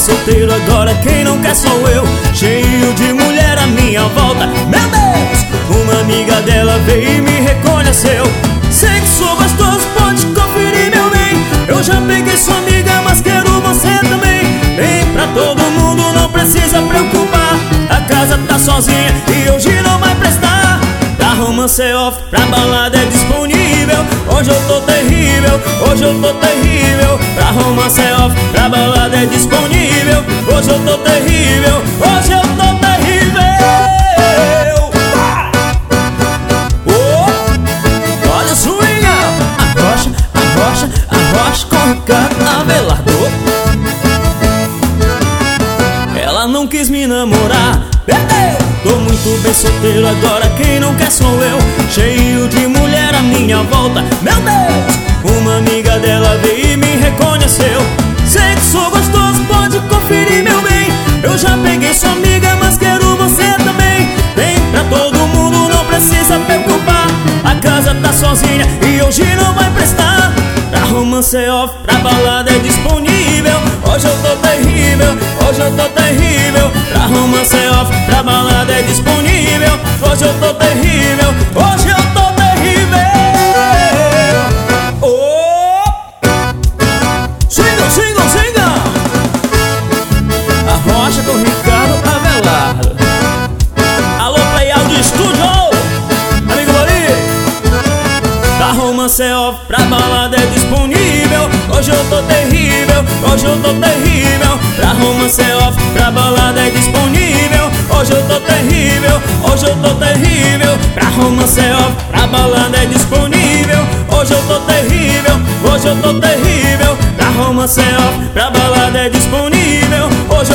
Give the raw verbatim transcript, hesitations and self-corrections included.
solteiro, agora quem não quer sou eu. Cheio de mulher à minha volta, meu Deus! Uma amiga dela veio e me reconheceu. Sei que sou gostoso, pode conferir, meu bem. Eu já peguei sua amiga, mas quero você também. Vem pra todo mundo, não precisa preocupar. A casa tá sozinha e hoje não vai prestar. Pra romance é off, pra balada é disponível. Hoje eu tô terrível, hoje eu tô terrível. Pra romance é off, pra balada é disponível. Hoje eu tô terrível, hoje eu tô terrível. Oh! Olha o swing, arrocha, arrocha, arrocha com Ricardo Avelardo. Ela não quis me namorar, perdeu. Tô muito bem solteiro, agora quem não quer sou eu. Cheio de mulher à minha volta, meu Deus! Uma amiga dela veio e me reconheceu. Sei que sou gostoso, pode conferir, meu bem. Eu já peguei sua amiga, mas quero você também. Vem pra todo mundo, não precisa preocupar. A casa tá sozinha e hoje não vai prestar. Pra romance é off, pra balada é disponível. Hoje eu tô terrível, hoje eu tô terrível. Pra romance é off, pra balada é disponível. Hoje eu tô terrível, hoje eu tô terrível. Oh! Swinga, swinga, swinga. Arrocha com Ricardo Avelardo. Alô, Play Audio Studio, amigo Lori. Pra romance é off, pra balada é disponível. Hoje eu tô terrível, hoje eu tô terrível. Pra romance é off, pra balada é disponível. Hoje eu tô terrível, hoje eu tô terrível. Pra romance é off, pra balada é disponível. Hoje eu tô terrível, hoje eu tô terrível. Pra romance é off, pra balada é disponível. Hoje